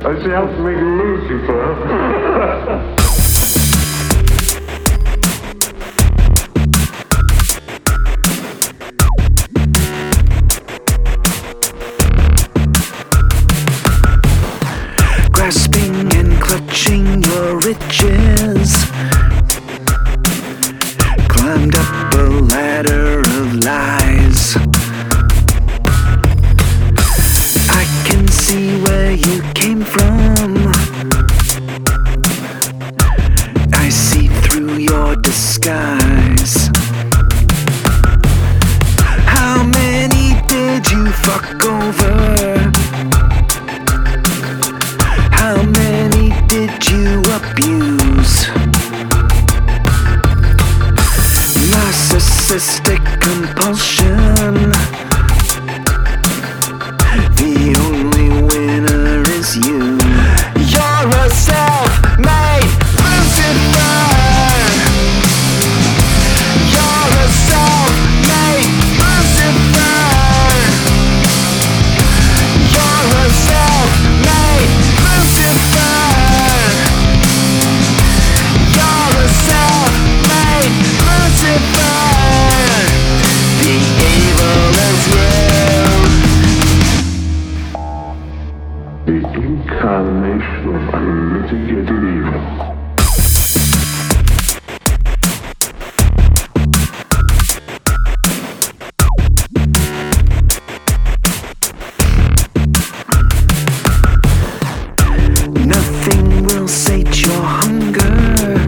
I self-made Lucifer. Grasping and clutching your riches, climbed up a ladder of lies. I can see where you came from. I see through your disguise. How many did you fuck over? How many did you abuse? Narcissistic compulsion. The only winner is you. You're a self-made Lucifer. You're a self-made Lucifer. You're a self-made Lucifer. You're a self-made Lucifer. The evil is you. The incarnation of unmitigated evil. Nothing will sate your hunger.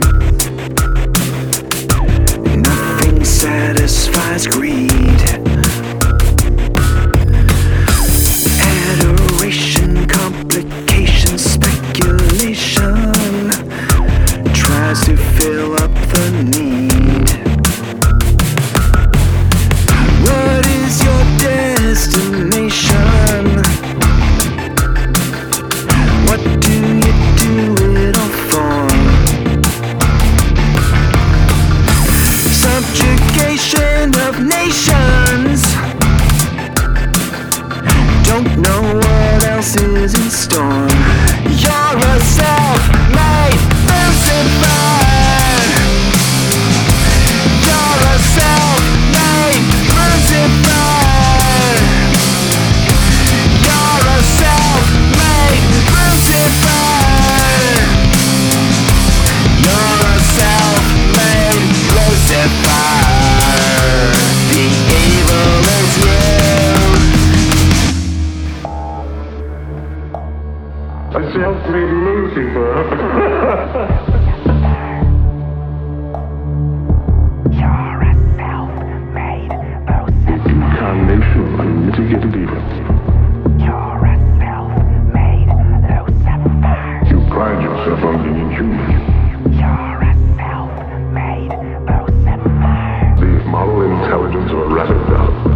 Nothing satisfies greed. Adoration, complication, speculation tries to fill up the need. What is your destination? What do you do it all for? Subjugation of nations. Don't know what else is in store. You're a self-made Lucifer. You're a self-made Lucifer. You're a self-made Lucifer. You're a self-made Lucifer. The evil is you. I self-made Lucifer. You're a self-made The incarnation of unmitigated evil. You're a self-made Lucifer. You pride yourself on being human. You're a self-made Lucifer. The moral intelligence of a rabid dog.